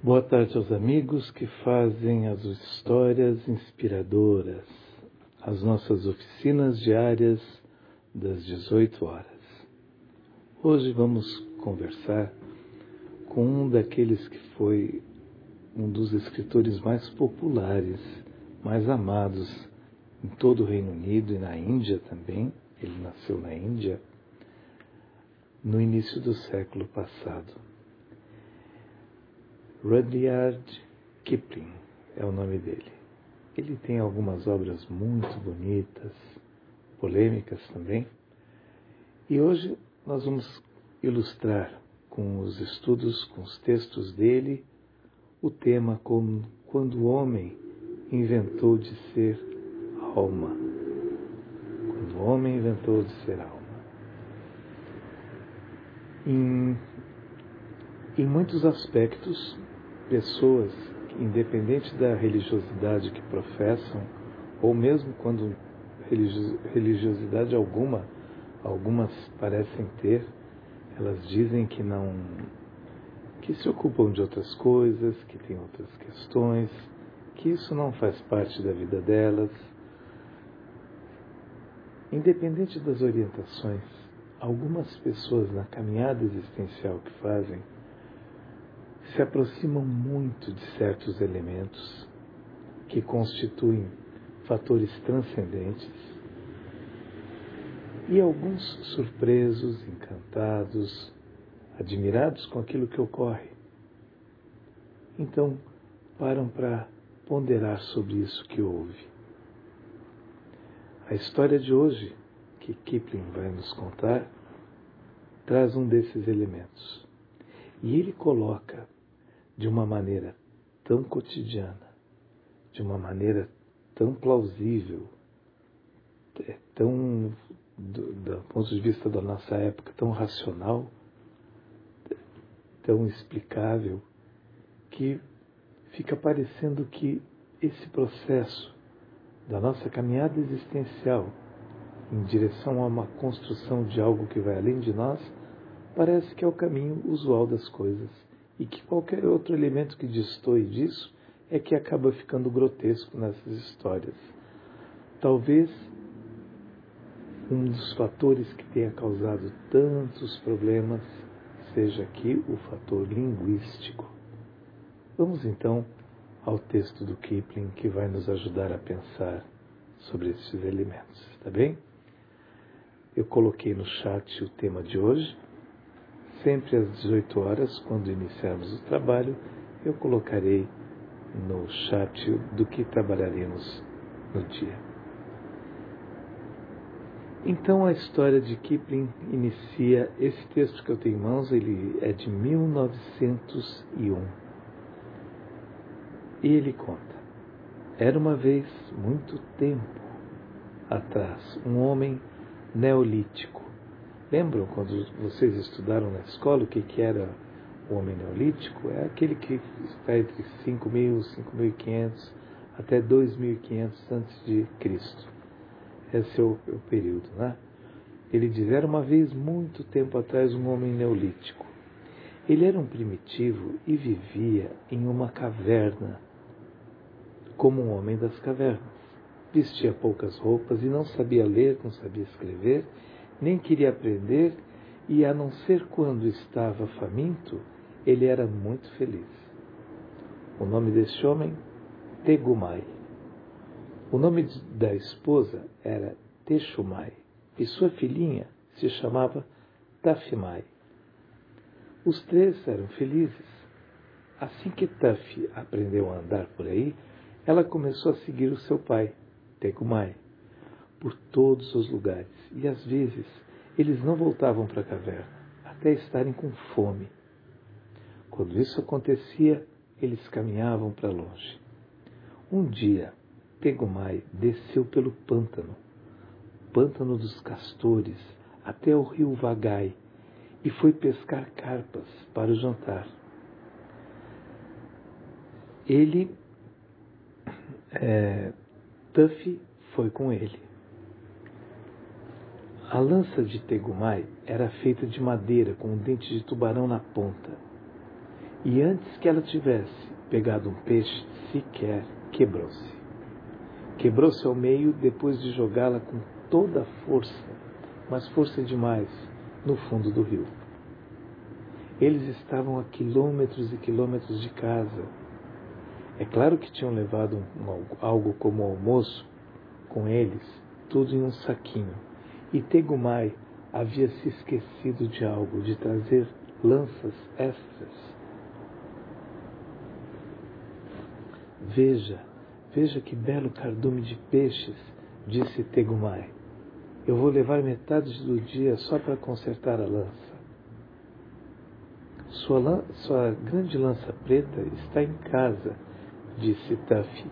Boa tarde aos amigos que fazem as histórias inspiradoras, as nossas oficinas diárias das 18 horas. Hoje vamos conversar com um daqueles que foi um dos escritores mais populares, mais amados em todo o Reino Unido e na Índia também. Ele nasceu na Índia no início do século passado. Rudyard Kipling é o nome dele. Ele tem algumas obras muito bonitas, polêmicas também. E hoje nós vamos ilustrar com os estudos, com os textos dele, o tema como quando o homem inventou de ser alma. Quando o homem inventou de ser alma. Em muitos aspectos, pessoas, independente da religiosidade que professam, ou mesmo quando religiosidade alguma, algumas parecem ter, elas dizem que não, que se ocupam de outras coisas, que têm outras questões, que isso não faz parte da vida delas. Independente das orientações, algumas pessoas na caminhada existencial que fazem se aproximam muito de certos elementos que constituem fatores transcendentes e alguns surpresos, encantados, admirados com aquilo que ocorre. Então, param para ponderar sobre isso que houve. A história de hoje, que Kipling vai nos contar, traz um desses elementos. E ele coloca de uma maneira tão cotidiana, de uma maneira tão plausível, tão, do ponto de vista da nossa época, tão racional, tão explicável, que fica parecendo que esse processo da nossa caminhada existencial em direção a uma construção de algo que vai além de nós, parece que é o caminho usual das coisas. E que qualquer outro elemento que destoe disso é que acaba ficando grotesco nessas histórias. Talvez um dos fatores que tenha causado tantos problemas seja aqui o fator linguístico. Vamos então ao texto do Kipling que vai nos ajudar a pensar sobre esses elementos, tá bem? Eu coloquei no chat o tema de hoje. Sempre às 18 horas, quando iniciarmos o trabalho, eu colocarei no chat do que trabalharemos no dia. Então a história de Kipling inicia, esse texto que eu tenho em mãos, ele é de 1901. E ele conta: era uma vez, muito tempo atrás, um homem neolítico. Lembram quando vocês estudaram na escola o que era o homem neolítico? É aquele que está entre 5.000, 5.500 até 2.500 antes de Cristo. Esse é o período, né? Ele diz, era uma vez, muito tempo atrás, um homem neolítico. Ele era um primitivo e vivia em uma caverna, como um homem das cavernas. Vestia poucas roupas e não sabia ler, não sabia escrever, nem queria aprender, e a não ser quando estava faminto, ele era muito feliz. O nome desse homem, Tegumai. O nome da esposa era Texumai, e sua filhinha se chamava Tafimai. Os três eram felizes. Assim que Tafi aprendeu a andar por aí, ela começou a seguir o seu pai, Tegumai, por todos os lugares, e às vezes eles não voltavam para a caverna, até estarem com fome. Quando isso acontecia, eles caminhavam para longe. Um dia, Tegumai desceu pelo pântano dos castores, até o rio Vagai, e foi pescar carpas para o jantar. Tuffy foi com ele. A lança de Tegumai era feita de madeira com um dente de tubarão na ponta. E antes que ela tivesse pegado um peixe sequer, quebrou-se. Quebrou-se ao meio depois de jogá-la com toda a força, mas força demais, no fundo do rio. Eles estavam a quilômetros e quilômetros de casa. É claro que tinham levado algo como almoço com eles, tudo em um saquinho. E Tegumai havia se esquecido de algo, de trazer lanças extras. Veja que belo cardume de peixes, disse Tegumai. Eu vou levar metade do dia só para consertar a lança. Sua grande lança preta está em casa, disse Tuffy.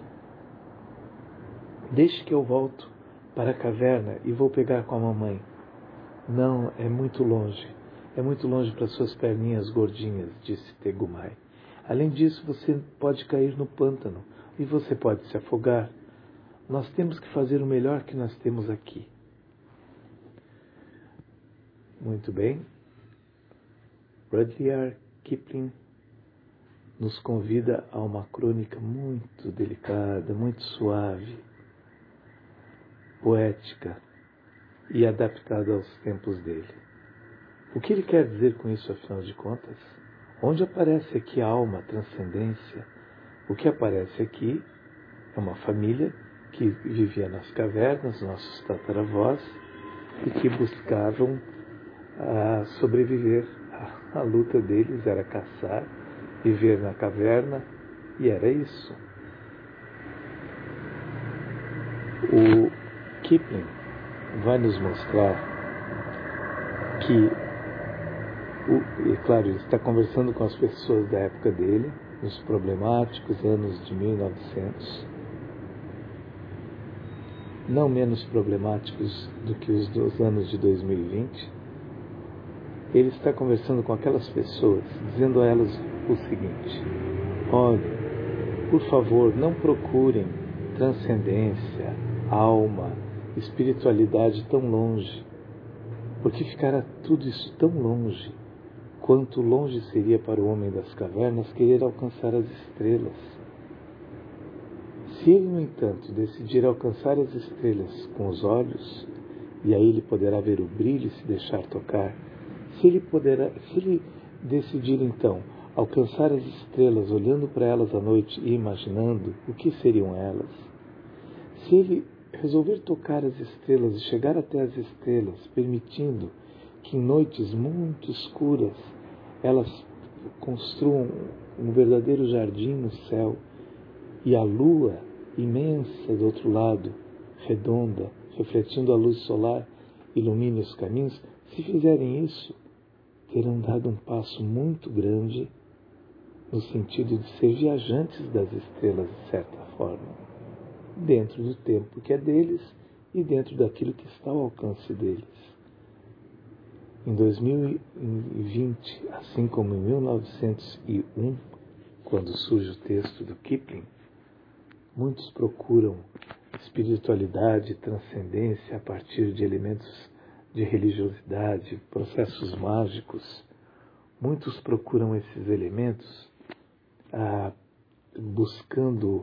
Deixe que eu volto para a caverna e vou pegar com a mamãe. Não, é muito longe. É muito longe para suas perninhas gordinhas, disse Tegumai. Além disso, você pode cair no pântano e você pode se afogar. Nós temos que fazer o melhor que nós temos aqui. Muito bem. Rudyard Kipling nos convida a uma crônica muito delicada, muito suave, poética e adaptada aos tempos dele. O que ele quer dizer com isso, afinal de contas? Onde aparece aqui a alma, a transcendência? O que aparece aqui é uma família que vivia nas cavernas, nossos tataravós, e que buscavam sobreviver. A luta deles era caçar, viver na caverna, e era isso. O Kipling vai nos mostrar que, e claro, ele está conversando com as pessoas da época dele, nos problemáticos anos de 1900, não menos problemáticos do que os dos anos de 2020. Ele está conversando com aquelas pessoas, dizendo a elas o seguinte: olhe, por favor, não procurem transcendência, alma, espiritualidade tão longe, porque ficará tudo isso tão longe, quanto longe seria para o homem das cavernas querer alcançar as estrelas. Se ele, no entanto, decidir alcançar as estrelas com os olhos, e aí ele poderá ver o brilho e se deixar tocar, se ele decidir, então, alcançar as estrelas olhando para elas à noite e imaginando o que seriam elas, se ele resolver tocar as estrelas e chegar até as estrelas, permitindo que em noites muito escuras elas construam um verdadeiro jardim no céu e a lua imensa do outro lado, redonda, refletindo a luz solar, ilumine os caminhos, se fizerem isso, terão dado um passo muito grande no sentido de ser viajantes das estrelas, de certa forma, dentro do tempo que é deles e dentro daquilo que está ao alcance deles. Em 2020, assim como em 1901, quando surge o texto do Kipling, muitos procuram espiritualidade, transcendência a partir de elementos de religiosidade, processos mágicos. Muitos procuram esses elementos buscando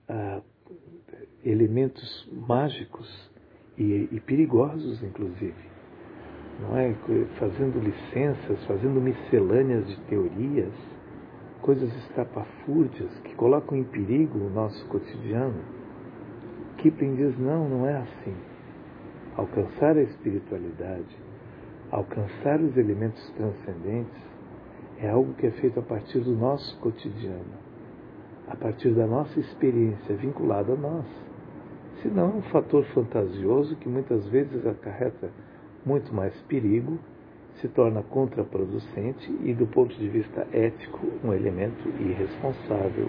elementos mágicos e perigosos, inclusive. Não é? Fazendo licenças, fazendo miscelâneas de teorias, coisas estapafúrdias que colocam em perigo o nosso cotidiano. Kipling diz, não é assim. Alcançar a espiritualidade, alcançar os elementos transcendentes, é algo que é feito a partir do nosso cotidiano, a partir da nossa experiência vinculada a nós. Senão é um fator fantasioso que muitas vezes acarreta muito mais perigo, se torna contraproducente e, do ponto de vista ético, um elemento irresponsável.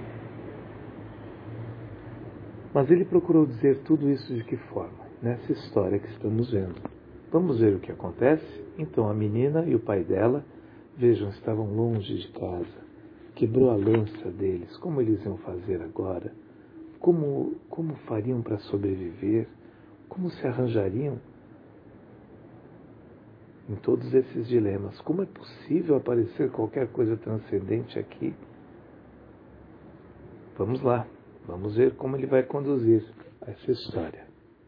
Mas ele procurou dizer tudo isso de que forma? Nessa história que estamos vendo. Vamos ver o que acontece? Então a menina e o pai dela, vejam, estavam longe de casa. Quebrou a lança deles. Como eles iam fazer agora? Como fariam para sobreviver? Como se arranjariam? em todos esses dilemas. Como é possível aparecer qualquer coisa transcendente aqui? Vamos lá, vamos ver como ele vai conduzir essa história.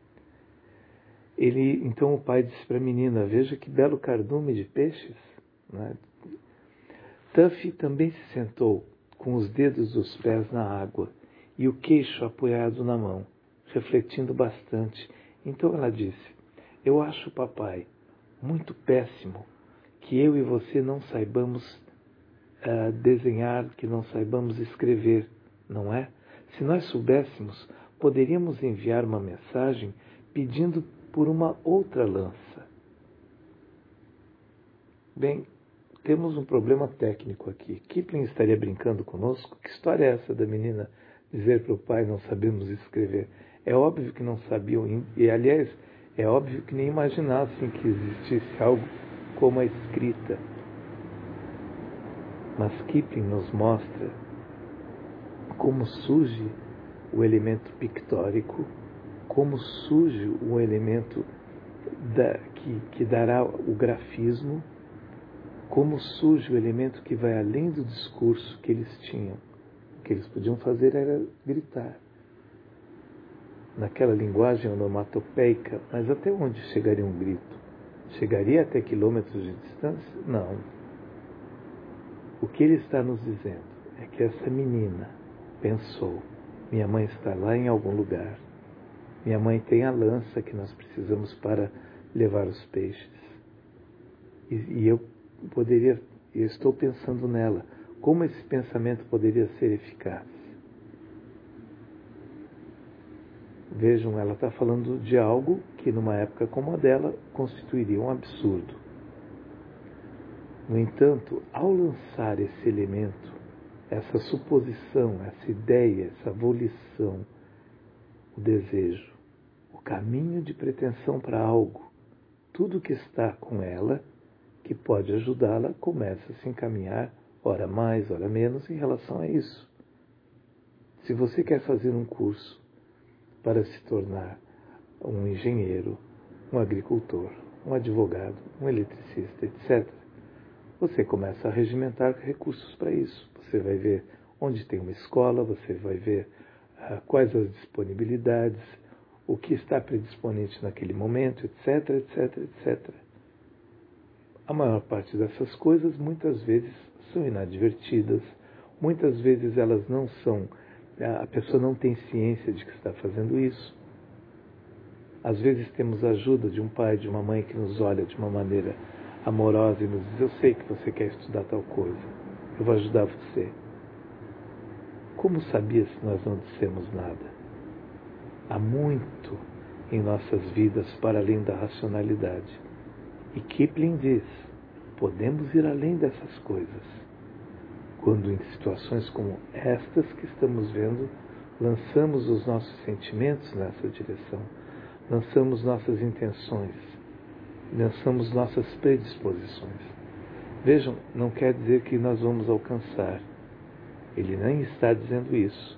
Então o pai disse para a menina: veja que belo cardume de peixes. Né? Tuffy também se sentou, com os dedos dos pés na água e o queixo apoiado na mão, refletindo bastante. Então ela disse: eu acho, papai, muito péssimo que eu e você não saibamos desenhar, que não saibamos escrever, não é? Se nós soubéssemos, poderíamos enviar uma mensagem pedindo por uma outra lança. Bem, temos um problema técnico aqui. Kipling estaria brincando conosco? Que história é essa da menina dizer para o pai: não sabemos escrever? É óbvio que não sabiam, e aliás, é óbvio que nem imaginassem que existisse algo como a escrita. Mas Kipling nos mostra como surge o elemento pictórico, como surge o elemento que dará o grafismo, como surge o elemento que vai além do discurso que eles tinham. O que eles podiam fazer era gritar. Naquela linguagem onomatopeica, mas até onde chegaria um grito? Chegaria até quilômetros de distância? Não. O que ele está nos dizendo é que essa menina pensou: minha mãe está lá em algum lugar. Minha mãe tem a lança que nós precisamos para levar os peixes. E eu estou pensando nela. Como esse pensamento poderia ser eficaz? Vejam, ela está falando de algo que numa época como a dela constituiria um absurdo. No entanto, ao lançar esse elemento, essa suposição, essa ideia, essa volição, o desejo, o caminho de pretensão para algo, tudo que está com ela, que pode ajudá-la, começa a se encaminhar, ora mais, ora menos, em relação a isso. Se você quer fazer um curso para se tornar um engenheiro, um agricultor, um advogado, um eletricista, etc., você começa a regimentar recursos para isso. Você vai ver onde tem uma escola, você vai ver quais as disponibilidades, o que está predisponente naquele momento, etc., etc., etc. A maior parte dessas coisas, muitas vezes, são inadvertidas, muitas vezes elas não são, a pessoa não tem ciência de que está fazendo isso. Às vezes temos a ajuda de um pai, de uma mãe que nos olha de uma maneira amorosa e nos diz: eu sei que você quer estudar tal coisa, eu vou ajudar você. Como sabia se nós não dissemos nada? Há muito em nossas vidas para além da racionalidade. E Kipling diz: podemos ir além dessas coisas. Quando em situações como estas que estamos vendo, lançamos os nossos sentimentos nessa direção, lançamos nossas intenções, lançamos nossas predisposições. Vejam, não quer dizer que nós vamos alcançar. Ele nem está dizendo isso.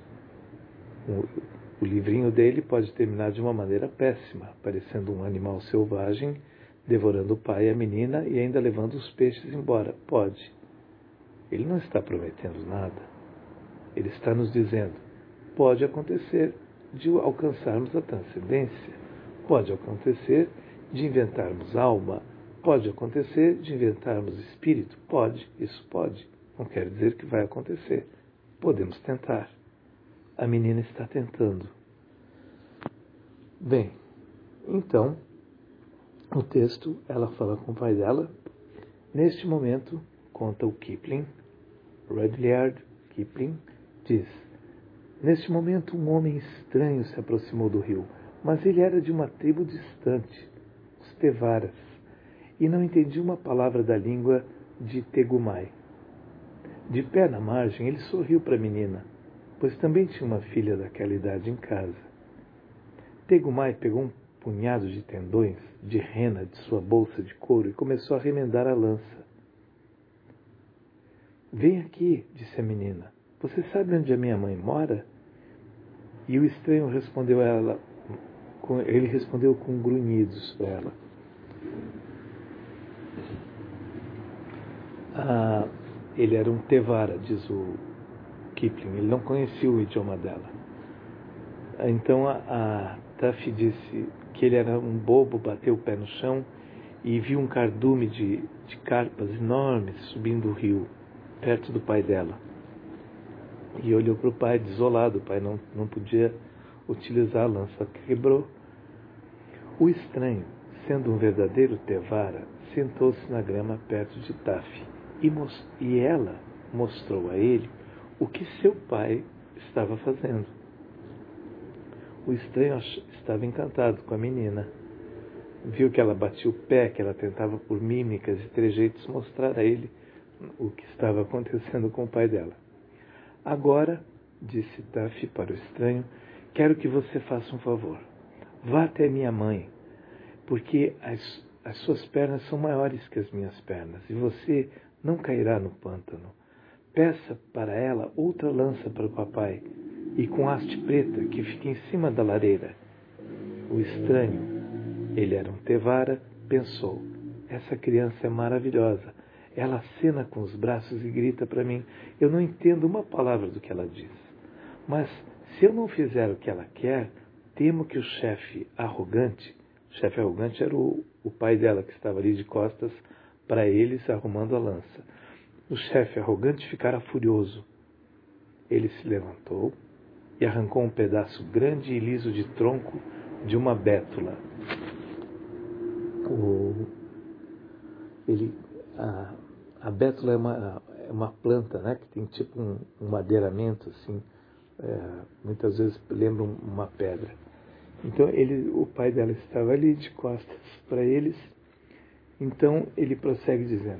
O livrinho dele pode terminar de uma maneira péssima, parecendo um animal selvagem, devorando o pai e a menina e ainda levando os peixes embora. Pode. Ele não está prometendo nada. Ele está nos dizendo: pode acontecer de alcançarmos a transcendência, pode acontecer de inventarmos alma, pode acontecer de inventarmos espírito, pode, isso pode. Não quer dizer que vai acontecer. Podemos tentar. A menina está tentando. Bem, então, o texto, ela fala com o pai dela. Neste momento, conta o Kipling, Rudyard Kipling, diz: neste momento um homem estranho se aproximou do rio, mas ele era de uma tribo distante, os Tevaras, e não entendia uma palavra da língua de Tegumai. De pé na margem, ele sorriu para a menina, pois também tinha uma filha daquela idade em casa. Tegumai pegou um punhado de tendões de rena de sua bolsa de couro e começou a remendar a lança. Vem aqui, disse a menina. Você sabe onde a minha mãe mora? E o estranho respondeu a ela, ele respondeu com grunhidos para ela. Ele era um Tevara, diz o Kipling. Ele não conhecia o idioma dela. Então a Taffy disse que ele era um bobo, bateu o pé no chão e viu um cardume de carpas enormes subindo o rio, perto do pai dela. E olhou para o pai desolado. O pai não podia utilizar a lança, quebrou. O estranho, sendo um verdadeiro Tevara, sentou-se na grama perto de Taffy e ela mostrou a ele o que seu pai estava fazendo. O estranho estava encantado com a menina. Viu que ela batia o pé, que ela tentava por mímicas e trejeitos mostrar a ele o que estava acontecendo com o pai dela. Agora, disse Taffy para o estranho, quero que você faça um favor. Vá até minha mãe, porque as suas pernas são maiores que as minhas pernas e você não cairá no pântano. Peça para ela outra lança para o papai e com haste preta que fique em cima da lareira. O estranho, ele era um Tevara, pensou, essa criança é maravilhosa. Ela acena com os braços e grita para mim. Eu não entendo uma palavra do que ela diz. Mas se eu não fizer o que ela quer, temo que o chefe arrogante era o pai dela que estava ali de costas para eles arrumando a lança. O chefe arrogante ficara furioso. Ele se levantou e arrancou um pedaço grande e liso de tronco de uma bétula. A bétula é uma planta, né, que tem tipo um madeiramento assim, muitas vezes lembra uma pedra. Então o pai dela estava ali de costas para eles. Então ele prossegue dizendo: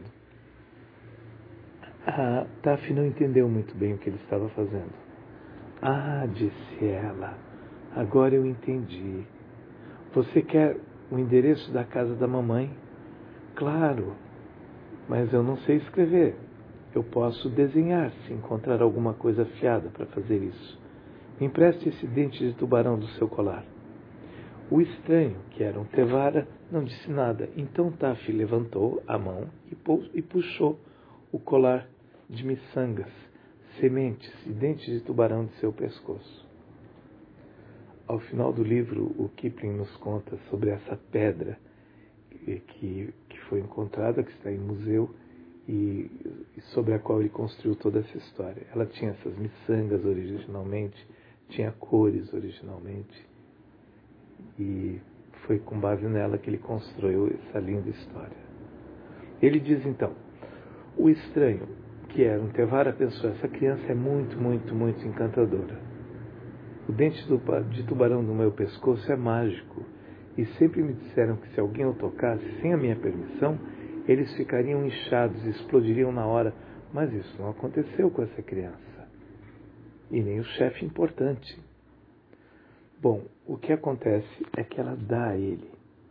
a Taffy não entendeu muito bem o que ele estava fazendo. Disse ela, agora eu entendi. Você quer o endereço da casa da mamãe? Claro, mas eu não sei escrever. Eu posso desenhar se encontrar alguma coisa afiada para fazer isso. Me empreste esse dente de tubarão do seu colar. O estranho, que era um Tevara, não disse nada. Então Taffy levantou a mão e puxou o colar de miçangas, sementes e dentes de tubarão de seu pescoço. Ao final do livro, o Kipling nos conta sobre essa pedra que foi encontrada, que está em museu, e sobre a qual ele construiu toda essa história. Ela tinha essas miçangas originalmente, tinha cores originalmente, e foi com base nela que ele construiu essa linda história. Ele diz então, o estranho, que era um Tevara, pensou, essa criança é muito, muito, muito encantadora. O dente de tubarão no meu pescoço é mágico, e sempre me disseram que se alguém o tocasse sem a minha permissão, eles ficariam inchados e explodiriam na hora, mas isso não aconteceu com essa criança. E nem o chefe importante. Bom, o que acontece é que ela dá a ele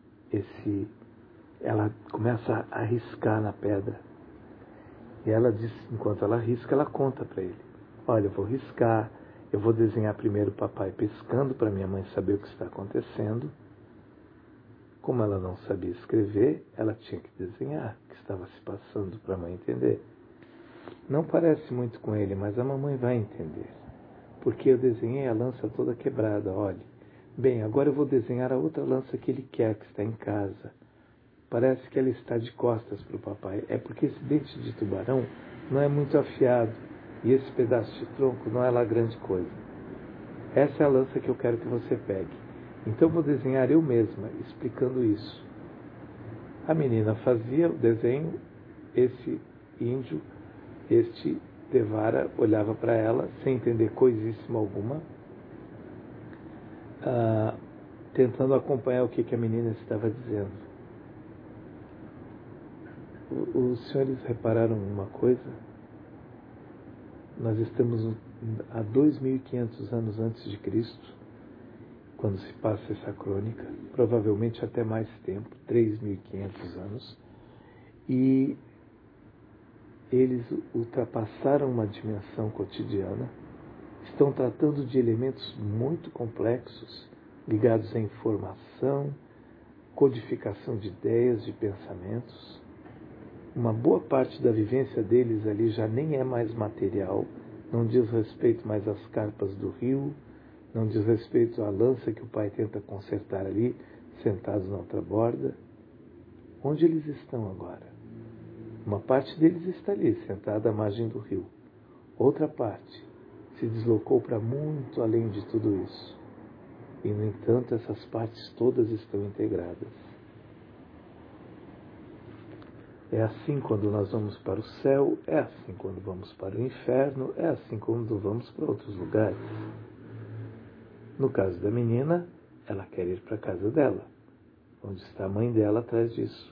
ela começa a riscar na pedra. E ela diz, enquanto ela risca, ela conta para ele. Olha, eu vou riscar, eu vou desenhar primeiro o papai pescando para minha mãe saber o que está acontecendo. Como ela não sabia escrever, ela tinha que desenhar o que estava se passando para a mãe entender. Não parece muito com ele, mas a mamãe vai entender. Porque eu desenhei a lança toda quebrada, olhe. Bem, agora eu vou desenhar a outra lança que ele quer, que está em casa. Parece que ela está de costas para o papai. É porque esse dente de tubarão não é muito afiado. E esse pedaço de tronco não é lá grande coisa. Essa é a lança que eu quero que você pegue. Então vou desenhar eu mesma, explicando isso. A menina fazia o desenho, esse índio, este Tevara, olhava para ela, sem entender coisíssima alguma, tentando acompanhar o que a menina estava dizendo. Os senhores repararam uma coisa? Nós estamos há 2.500 anos antes de Cristo, quando se passa essa crônica, provavelmente até mais tempo, 3.500 anos, e eles ultrapassaram uma dimensão cotidiana, estão tratando de elementos muito complexos, ligados à informação, codificação de ideias, de pensamentos. uma boa parte da vivência deles ali já nem é mais material, não diz respeito mais às carpas do rio, não diz respeito à lança que o pai tenta consertar ali, sentados na outra borda. Onde eles estão agora? Uma parte deles está ali, sentada à margem do rio. Outra parte se deslocou para muito além de tudo isso. E, no entanto, essas partes todas estão integradas. É assim quando nós vamos para o céu, é assim quando vamos para o inferno, é assim quando vamos para outros lugares. No caso da menina, ela quer ir para a casa dela. Onde está a mãe dela atrás disso.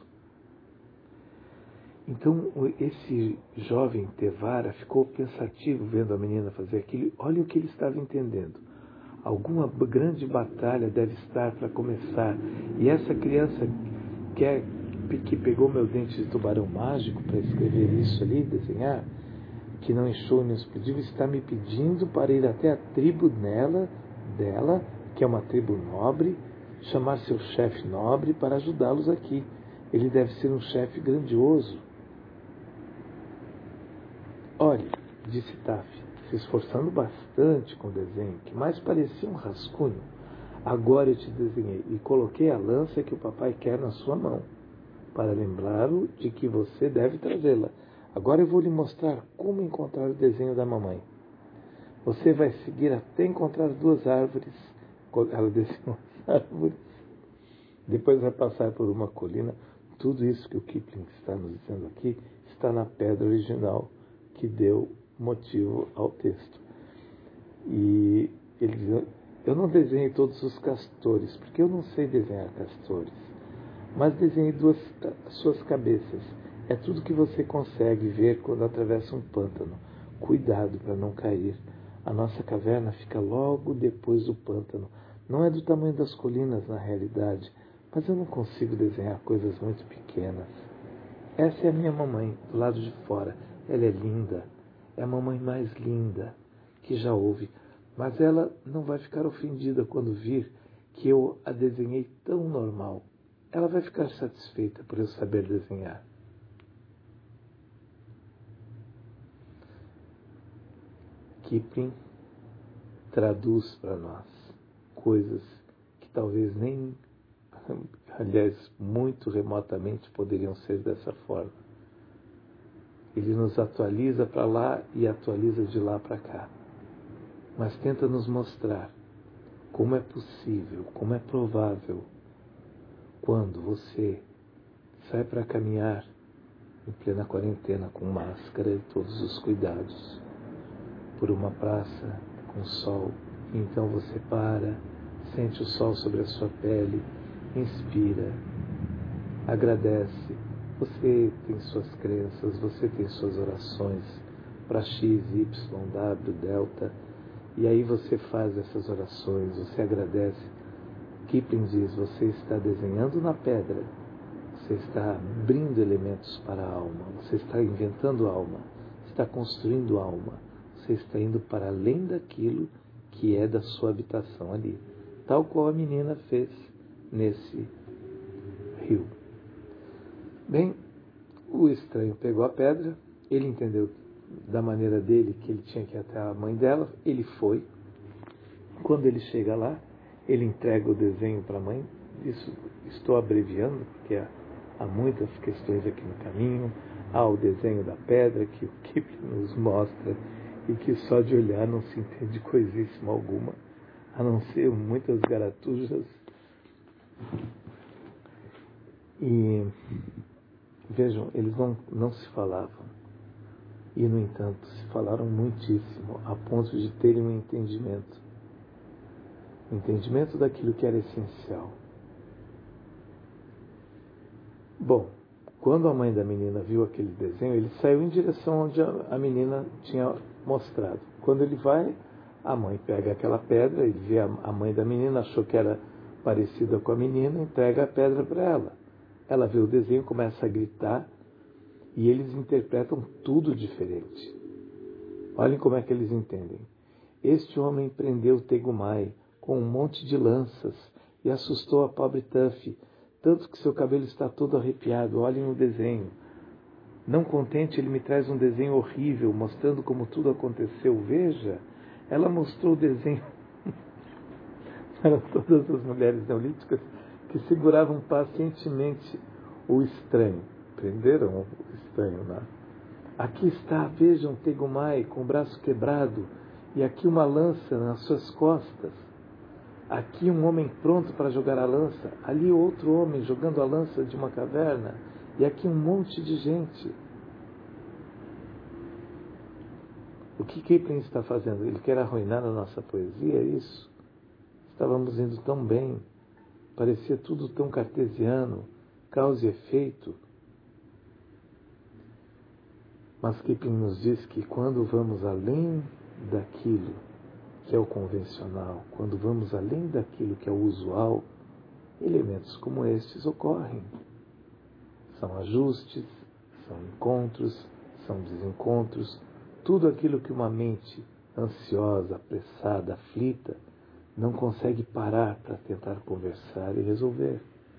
Então, esse jovem Tevara ficou pensativo vendo a menina fazer aquilo. Olha o que ele estava entendendo. Alguma grande batalha deve estar para começar. E essa criança que pegou meu dente de tubarão mágico para escrever isso ali, desenhar, que não inchou nem explodiu, está me pedindo para ir até a tribo dela, que é uma tribo nobre, chamar seu chefe nobre para ajudá-los aqui. Ele deve ser um chefe grandioso. Olhe, disse Taf, se esforçando bastante com o desenho, que mais parecia um rascunho. Agora eu te desenhei e coloquei a lança que o papai quer na sua mão, para lembrá-lo de que você deve trazê-la. Agora eu vou lhe mostrar como encontrar o desenho da mamãe. Você vai seguir até encontrar 2 árvores. Ela desenhou as árvores. Depois vai passar por uma colina. Tudo isso que o Kipling está nos dizendo aqui está na pedra original que deu motivo ao texto. E ele diz, eu não desenhei todos os castores, porque eu não sei desenhar castores, mas desenhei 2 suas cabeças. É tudo que você consegue ver quando atravessa um pântano. Cuidado para não cair. A nossa caverna fica logo depois do pântano. Não é do tamanho das colinas na realidade, mas eu não consigo desenhar coisas muito pequenas. Essa é a minha mamãe, do lado de fora. Ela é linda. É a mamãe mais linda que já houve. Mas ela não vai ficar ofendida quando vir que eu a desenhei tão normal. Ela vai ficar satisfeita por eu saber desenhar. Kipling traduz para nós coisas que talvez nem, aliás, muito remotamente poderiam ser dessa forma. Ele nos atualiza para lá e atualiza de lá para cá. Mas tenta nos mostrar como é possível, como é provável, quando você sai para caminhar em plena quarentena com máscara e todos os cuidados, por uma praça com sol, e então você para, sente o sol sobre a sua pele, inspira, agradece. Você tem suas crenças, você tem suas orações para X, Y, W, Delta, e aí você faz essas orações, você agradece. Kipling diz, você está desenhando na pedra, você está abrindo elementos para a alma, você está inventando alma, está construindo alma, você está indo para além daquilo que é da sua habitação ali, tal qual a menina fez nesse rio. Bem, o estranho pegou a pedra, ele entendeu da maneira dele que ele tinha que ir até a mãe dela, ele foi. Quando ele chega lá, ele entrega o desenho para a mãe. Isso estou abreviando, porque há muitas questões aqui no caminho. Há o desenho da pedra que o Kipling nos mostra e que só de olhar não se entende coisíssima alguma, a não ser muitas garatujas. E vejam, eles não se falavam. E, no entanto, se falaram muitíssimo, a ponto de terem um entendimento. O entendimento daquilo que era essencial. Bom, quando a mãe da menina viu aquele desenho, ele saiu em direção onde a menina tinha mostrado. Quando ele vai, a mãe pega aquela pedra, ele vê a mãe da menina, achou que era parecida com a menina, entrega a pedra para ela. Ela vê o desenho, começa a gritar, e eles interpretam tudo diferente. Olhem como é que eles entendem. Este homem prendeu Tegumai com um monte de lanças e assustou a pobre Tuffy, tanto que seu cabelo está todo arrepiado. Olhem o desenho. Não contente, ele me traz um desenho horrível, mostrando como tudo aconteceu. Veja, ela mostrou o desenho. Eram todas as mulheres neolíticas que seguravam pacientemente o estranho. Prenderam o estranho lá. Aqui está, vejam, Tegumai com o braço quebrado, e aqui uma lança nas suas costas. Aqui um homem pronto para jogar a lança, ali outro homem jogando a lança de uma caverna, e aqui um monte de gente. O que Kipling está fazendo? Ele quer arruinar a nossa poesia, é isso? Estávamos indo tão bem, parecia tudo tão cartesiano, causa e efeito. Mas Kipling nos diz que quando vamos além daquilo que é o convencional, quando vamos além daquilo que é o usual, elementos como estes ocorrem. São ajustes, são encontros, são desencontros, tudo aquilo que uma mente ansiosa, apressada, aflita, não consegue parar para tentar conversar e resolver.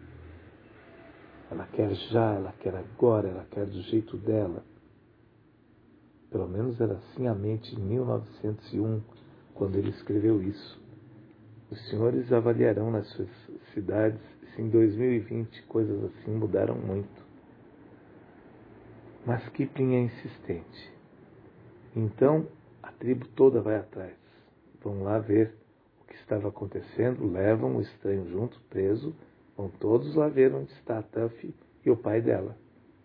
Ela quer já, ela quer agora, ela quer do jeito dela. Pelo menos era assim a mente em 1901, quando ele escreveu isso. Os senhores avaliarão nas suas cidades se em 2020 coisas assim mudaram muito. Mas Kipling é insistente. Então a tribo toda vai atrás. Vão lá ver o que estava acontecendo, levam o estranho junto, preso, vão todos lá ver onde está a Tuffy e o pai dela.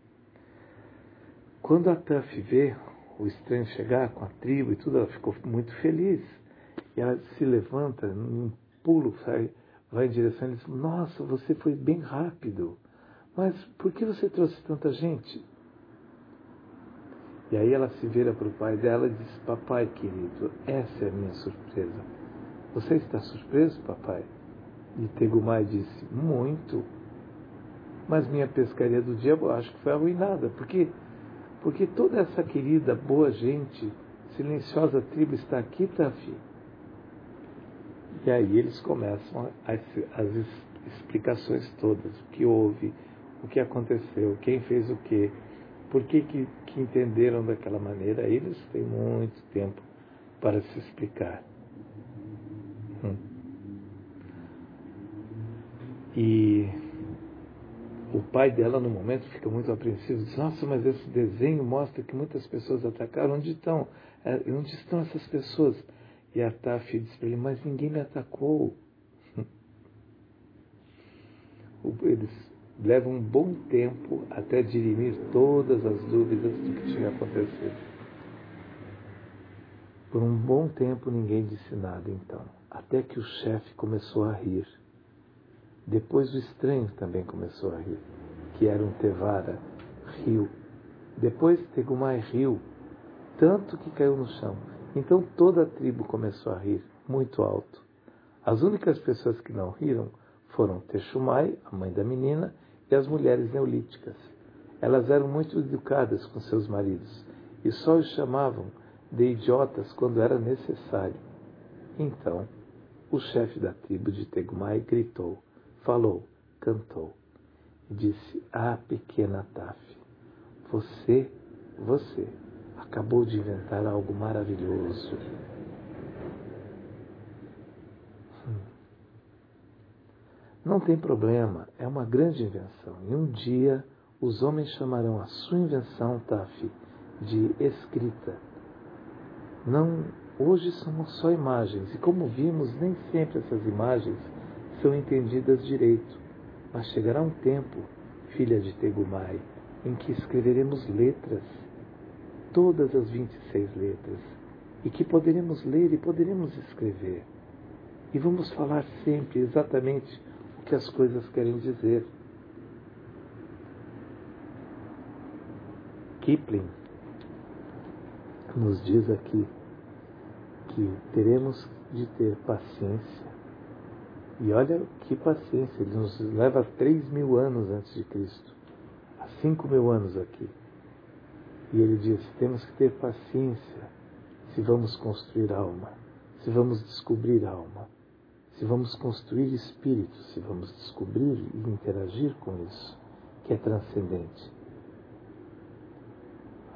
Quando a Tuffy vê o estranho chegar com a tribo e tudo, ela ficou muito feliz. E ela se levanta, num pulo, vai em direção e diz: nossa, você foi bem rápido. Mas por que você trouxe tanta gente? E aí ela se vira para o pai dela e diz: papai querido, essa é a minha surpresa. Você está surpreso, papai? E Tegumai disse: muito. Mas minha pescaria do dia eu acho que foi arruinada. Porque toda essa querida, boa gente, silenciosa tribo está aqui, Tuffy. E aí eles começam as explicações todas. O que houve, o que aconteceu, quem fez o quê, por que entenderam daquela maneira. Eles têm muito tempo para se explicar. E o pai dela, no momento, fica muito apreensivo. Diz: nossa, mas esse desenho mostra que muitas pessoas atacaram. Onde estão? Onde estão essas pessoas? E a Tuffy diz para ele: mas ninguém me atacou. Eles levam um bom tempo até dirimir todas as dúvidas do que tinha acontecido. Por um bom tempo ninguém disse nada, então, até que o chefe começou a rir. Depois o estranho também começou a rir, que era um Tevara, riu. Depois Tegumai riu, tanto que caiu no chão. Então toda a tribo começou a rir, muito alto. As únicas pessoas que não riram foram Texumai, a mãe da menina, e as mulheres neolíticas. Elas eram muito educadas com seus maridos e só os chamavam de idiotas quando era necessário. Então, o chefe da tribo de Tegumai gritou, falou, cantou e disse: ah, pequena Tuffy, você acabou de inventar algo maravilhoso. Não tem problema, é uma grande invenção. E um dia os homens chamarão a sua invenção, Tuffy, de escrita. Não, hoje são só imagens, e como vimos, nem sempre essas imagens são entendidas direito. Mas chegará um tempo, filha de Tegumai, em que escreveremos letras, todas as 26 letras, e que poderemos ler e poderemos escrever. E vamos falar sempre exatamente o que as coisas querem dizer. Kipling nos diz aqui que teremos de ter paciência. E olha que paciência, ele nos leva a 3.000 anos antes de Cristo, a 5.000 anos aqui. E ele diz: temos que ter paciência se vamos construir alma, se vamos descobrir alma, se vamos construir espírito, se vamos descobrir e interagir com isso, que é transcendente.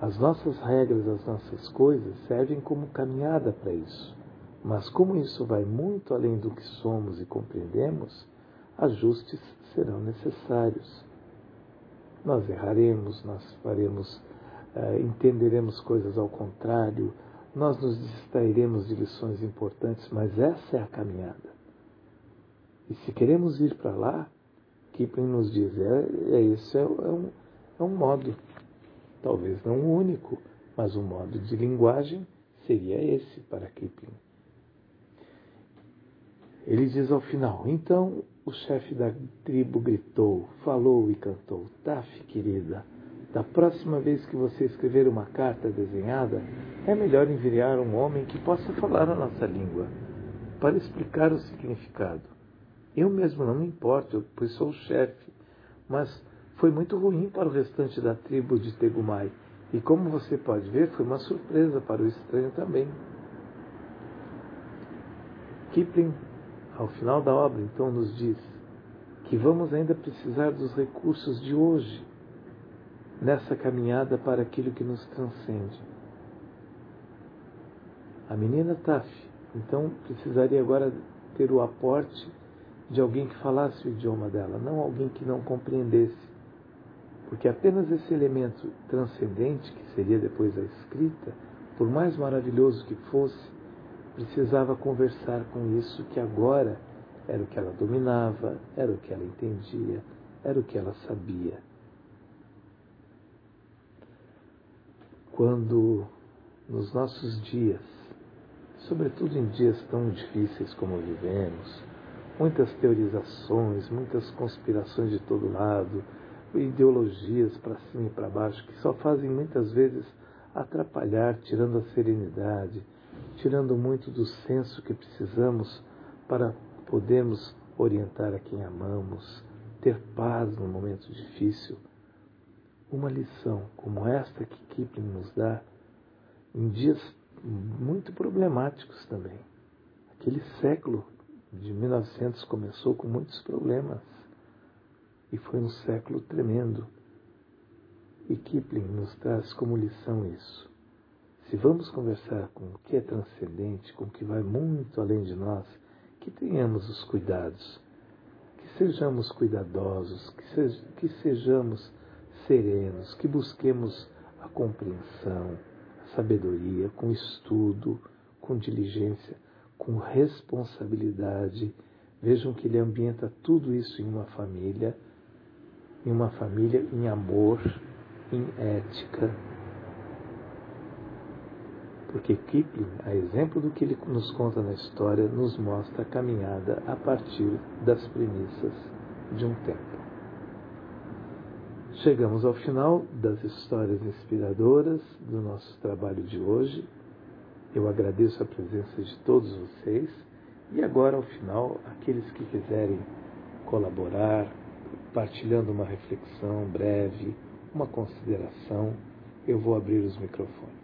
As nossas regras, as nossas coisas servem como caminhada para isso. Mas como isso vai muito além do que somos e compreendemos, ajustes serão necessários. Nós erraremos, entenderemos coisas ao contrário, nós nos distrairemos de lições importantes, mas essa é a caminhada. E se queremos ir para lá, Kipling nos diz, esse é um modo, talvez não o único, mas um modo de linguagem seria esse para Kipling. Ele diz ao final, então o chefe da tribo gritou, falou e cantou, Taf, querida, da próxima vez que você escrever uma carta desenhada, é melhor enviar um homem que possa falar a nossa língua, para explicar o significado. Eu mesmo não me importo, pois sou o chefe, mas foi muito ruim para o restante da tribo de Tegumai, e como você pode ver, foi uma surpresa para o estranho também. Kipling, ao final da obra, então, nos diz que vamos ainda precisar dos recursos de hoje nessa caminhada para aquilo que nos transcende. A menina Taf, então, precisaria agora ter o aporte de alguém que falasse o idioma dela, não alguém que não compreendesse. Porque apenas esse elemento transcendente, que seria depois a escrita, por mais maravilhoso que fosse, precisava conversar com isso que agora era o que ela dominava, era o que ela entendia, era o que ela sabia. Quando nos nossos dias, sobretudo em dias tão difíceis como vivemos, muitas teorizações, muitas conspirações de todo lado, ideologias para cima e para baixo, que só fazem muitas vezes atrapalhar, tirando a serenidade, tirando muito do senso que precisamos para podermos orientar a quem amamos, ter paz no momento difícil. Uma lição como esta que Kipling nos dá, em dias muito problemáticos também. Aquele século de 1900 começou com muitos problemas e foi um século tremendo. E Kipling nos traz como lição isso. Se vamos conversar com o que é transcendente, com o que vai muito além de nós, que tenhamos os cuidados, que sejamos cuidadosos, que sejamos serenos, que busquemos a compreensão, a sabedoria, com estudo, com diligência, com responsabilidade. Vejam que ele ambienta tudo isso em uma família em amor, em ética. Porque Kipling, a exemplo do que ele nos conta na história, nos mostra a caminhada a partir das premissas de um tempo. Chegamos ao final das histórias inspiradoras do nosso trabalho de hoje. Eu agradeço a presença de todos vocês. E agora, ao final, aqueles que quiserem colaborar, partilhando uma reflexão breve, uma consideração, eu vou abrir os microfones.